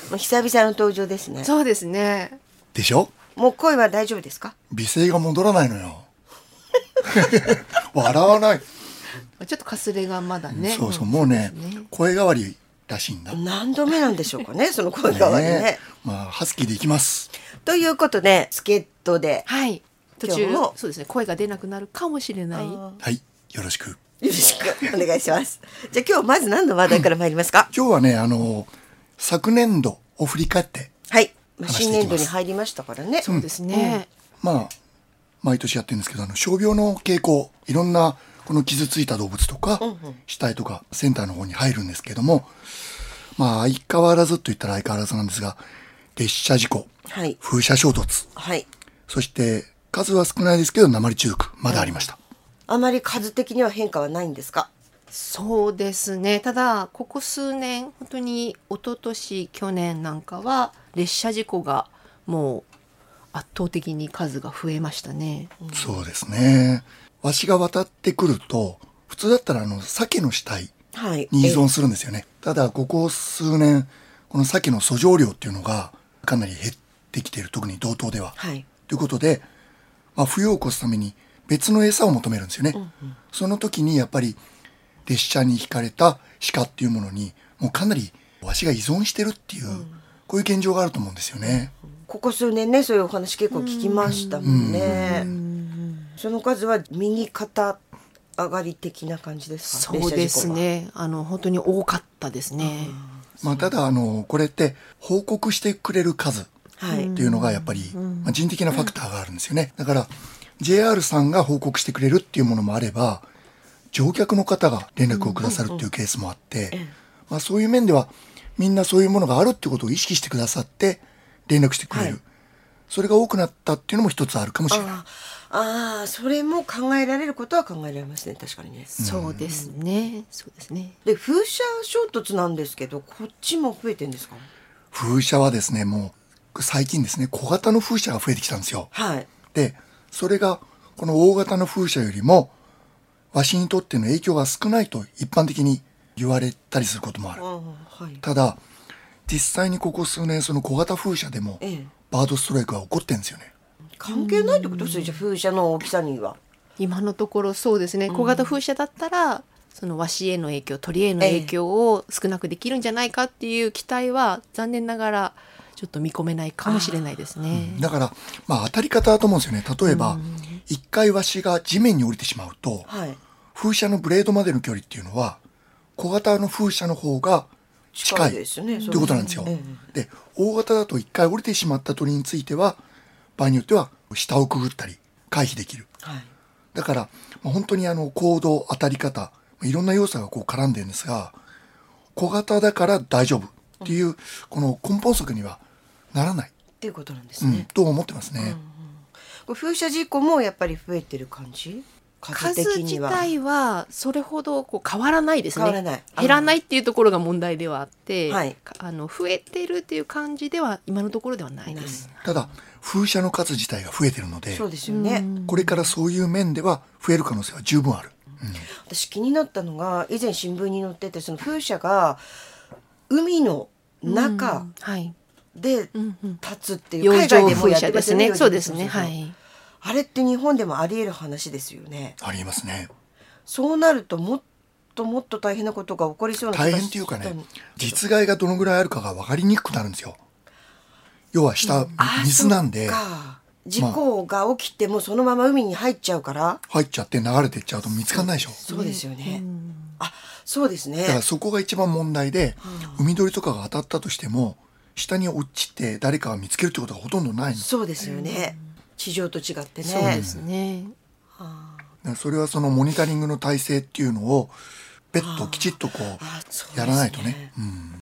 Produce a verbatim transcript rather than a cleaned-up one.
もう久々の登場ですね。 そうですね。 でしょ。 もう声は大丈夫ですか？ 美声が戻らないのよ。笑わない。 ちょっとかすれがまだね。 そうそう、もうね、 ね声変わりらしいんだ。 何度目なんでしょうかね、その声変わりね。 ねまあハスキーでいきます。 ということで助っ人で、 はい。途中今日もそうですね。声が出なくなるかもしれない。 はいよろしく。 よろしくお願いします。じゃあ今日まず何の話題から参りますか？ 今日はね、あの昨年度を振り返ってはい、まあ、新話していきます年度に入りましたからね。 そうですね。 まあ毎年やってるんですけど、あの傷病の傾向、いろんなこの傷ついた動物とか、 うんうん死体とかセンターの方に入るんですけども、まあ相変わらずと言ったら相変わらずなんですが、列車事故、 はい風車衝突、 はい。 そして数は少ないですけど鉛中毒まだありました。 あまり数的には変化はないんですか？ そうですね。ただここ数年本当に一昨年去年なんかは列車事故がもう圧倒的に数が増えましたね。 そうですね。わしが渡ってくると普通だったらあの鮭の死体はい。 に依存するんですよね。ただここ数年この鮭の遡上量っていうのがかなり減ってきている、特に道東では。 はい。 ということで、まあ、冬を越すために別の餌を求めるんですよね。 うんうん、 その時にやっぱり列車に引かれた鹿っていうものにもうかなりわしが依存してるっていう、うん、こういう現状があると思うんですよね。 ここ数年ね、そういうお話結構聞きましたもんね。うん、その数は右肩上がり的な感じですか？ そうですね。あの本当に多かったですね。 まあ、ただあのこれって報告してくれる数っていうのがやっぱり、まあ、人的なファクターがあるんですよね。だから ジェイアール さんが報告してくれるっていうものもあれば、乗客の方が連絡をくださるっていうケースもあって、まあ、そういう面ではみんなそういうものがあるってことを意識してくださって連絡してくれる、はい、それが多くなったっていうのも一つあるかもしれない。 ああ、それも考えられることは考えられますね。確かにね。 そうですね。そうですね。 で、風車衝突なんですけど、こっちも増えてんですか？ 風車はですね、もう最近ですね、小型の風車が増えてきたんですよ。 はい。 で、それがこの大型の風車よりもわしにとっての影響が少ないと一般的に言われたりすることもある。 あ、はい、 ただ実際にここ数年その小型風車でもバードストライクが起こってんですよね。 関係ないってことですよ、じゃあ風車の大きさには。 今のところそうですね。小型風車だったら、そのワシへの影響、鳥への影響を少なくできるんじゃないかっていう期待は残念ながらちょっと見込めないかもしれないですね。 だからまあ当たり方だと思うんですよね。例えば一回ワシが地面に降りてしまうと、はい、風車のブレードまでの距離っていうのは小型の風車の方が近いということなんですよ。で、大型だと一回降りてしまった鳥については場合によっては下をくぐったり回避できる、はい、だから、まあ、本当にあの行動、当たり方、いろんな要素がこう絡んでるんですが、小型だから大丈夫っていう、うん、この根本則にはならないっていうことなんですね、 うん、と思ってますね、うんうん、 これ風車事故もやっぱり増えてる感じ？ 数自体はそれほどこう変わらないですね。 変わらない、 減らないっていうところが問題ではあって、 はい、 あの増えてるっていう感じでは今のところではないです。 ただ風車の数自体が増えてるので、 そうですよね、 これからそういう面では増える可能性は十分ある、うん、 私気になったのが、以前新聞に載ってて、その風車が海の中で立つっていう、海外でもやってますね。 そうですね、はい。 あれって日本でもあり得る話ですよね。 ありえますね。 そうなるともっともっと大変なことが起こりそうな気がした。 大変っていうかね、実害がどのぐらいあるかが分かりにくくなるんですよ。要は下、うん、水なんで、 事故が起きてもそのまま海に入っちゃうから、まあ、 入っちゃって流れていっちゃうと見つかんないでしょ。 そうですよね、うん、あ、そうですね。 だからそこが一番問題で、うん、海鳥とかが当たったとしても下に落ちて誰かが見つけるってことがほとんどないの。 そうですよね、うん、地上と違ってね。 そうですね、 はあ、それはそのモニタリングの体制っていうのを別途きちっとこうやらないとね、うん